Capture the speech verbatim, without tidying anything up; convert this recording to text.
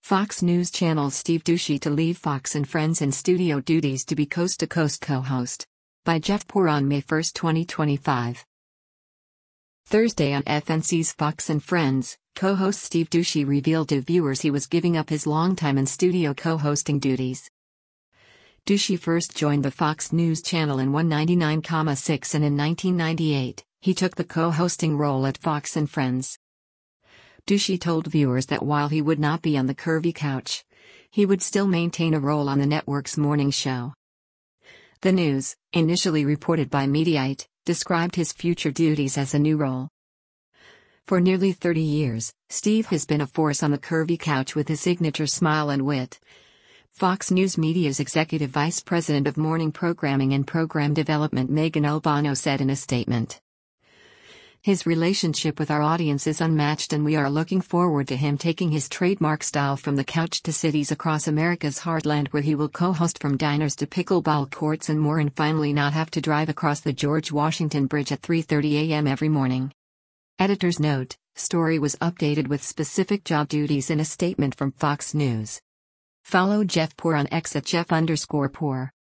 Fox News Channel's Steve Doocy to leave Fox and Friends in studio duties to be coast-to-coast co-host. By Jeff Poor on May first, twenty twenty-five. Thursday on F N C's Fox and Friends, co-host Steve Doocy revealed to viewers he was giving up his longtime in-studio co-hosting duties. Doocy first joined the Fox News Channel in nineteen ninety-six and in nineteen ninety-eight, he took the co-hosting role at Fox and Friends. Doocy told viewers that while he would not be on the curvy couch, he would still maintain a role on the network's morning show. The News, initially reported by Mediaite, described his future duties as a new role. For nearly thirty years, Steve has been a force on the curvy couch with his signature smile and wit. Fox News Media's Executive Vice President of Morning Programming and Program Development Megan Albano said in a statement. His relationship with our audience is unmatched, and we are looking forward to him taking his trademark style from the couch to cities across America's heartland, where he will co-host from diners to pickleball courts and more, and finally not have to drive across the George Washington Bridge at three thirty a m every morning. Editor's note: story was updated with specific job duties in a statement from Fox News. Follow Jeff Poor on X at Jeff underscore Poor.